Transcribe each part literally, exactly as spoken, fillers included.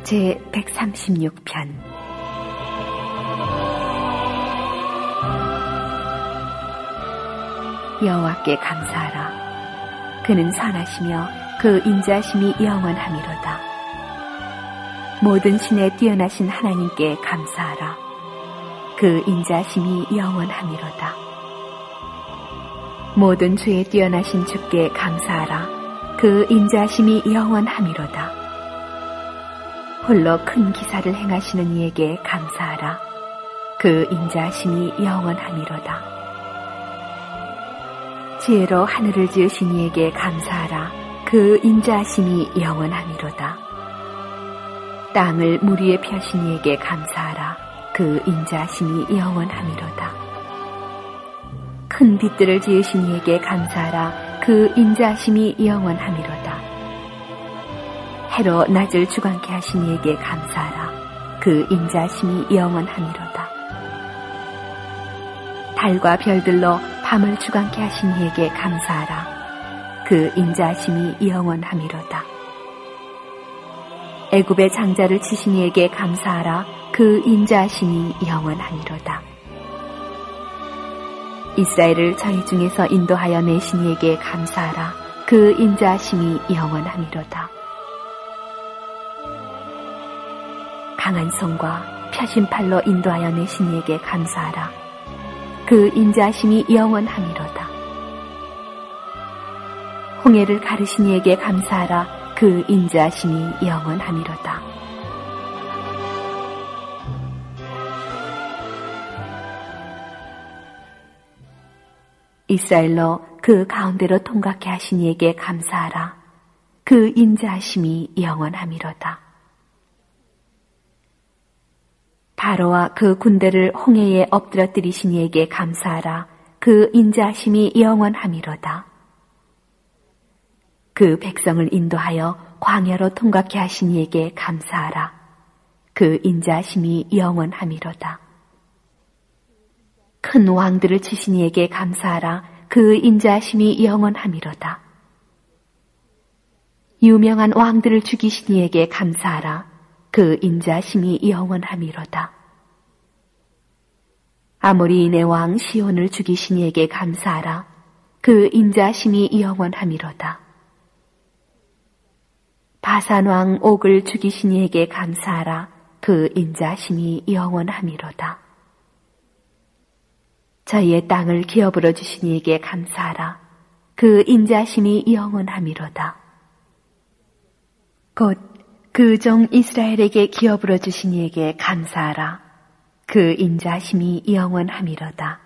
제백삼십육 편 여호와께 감사하라. 그는 선하시며 그 인자심이 영원하미로다. 모든 신에 뛰어나신 하나님께 감사하라. 그 인자심이 영원하미로다. 모든 죄에 뛰어나신 주께 감사하라. 그 인자심이 영원하미로다. 홀로 큰 기사를 행하시는 이에게 감사하라. 그 인자심이 영원하미로다. 지혜로 하늘을 지으신 이에게 감사하라. 그 인자심이 영원하미로다. 땅을 물 위에 펴신 이에게 감사하라. 그 인자심이 영원하미로다. 큰 빛들을 지으신 이에게 감사하라. 그 인자심이 영원하미로다. 해로 낮을 주관케 하신 이에게 감사하라. 그 인자심이 영원하미로다. 달과 별들로 밤을 주관케 하신 이에게 감사하라. 그 인자심이 영원하미로다. 애굽의 장자를 치신 이에게 감사하라. 그 인자심이 영원하미로다. 이스라엘을 저희 중에서 인도하여 내신 이에게 감사하라. 그 인자심이 영원하미로다. 강한 손과 펴신 팔로 인도하여 내신 이에게 감사하라. 그 인자심이 영원하미로다. 홍해를 가르신 이에게 감사하라. 그 인자심이 영원하미로다. 이스라엘로 그 가운데로 통과케 하신 이에게 감사하라. 그 인자심이 영원하미로다. 바로와 그 군대를 홍해에 엎드려뜨리신 이에게 감사하라. 그 인자심이 영원하미로다. 그 백성을 인도하여 광야로 통과케 하신 이에게 감사하라. 그 인자심이 영원하미로다. 큰 왕들을 치신 이에게 감사하라. 그 인자심이 영원하미로다. 유명한 왕들을 죽이신 이에게 감사하라. 그 인자심이 영원하미로다. 아모리인의 왕 시온을 죽이신 이에게 감사하라. 그 인자심이 영원하미로다. 바산 왕 옥을 죽이신 이에게 감사하라. 그 인자심이 영원하미로다. 저희의 땅을 기업으로 주신 이에게 감사하라. 그 인자심이 영원하미로다. 곧 그 종 이스라엘에게 기업으로 주신 이에게 감사하라. 그 인자심이 영원하미로다.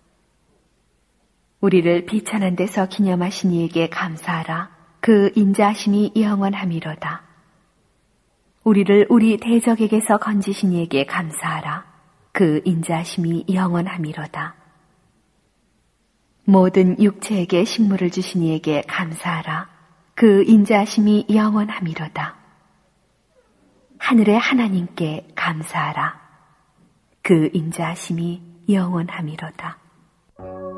우리를 비천한 데서 기념하신 이에게 감사하라. 그 인자심이 영원하미로다. 우리를 우리 대적에게서 건지신 이에게 감사하라. 그 인자심이 영원하미로다. 모든 육체에게 식물을 주신 이에게 감사하라. 그 인자심이 영원하미로다. 하늘의 하나님께 감사하라. 그 인자심이 영원하미로다.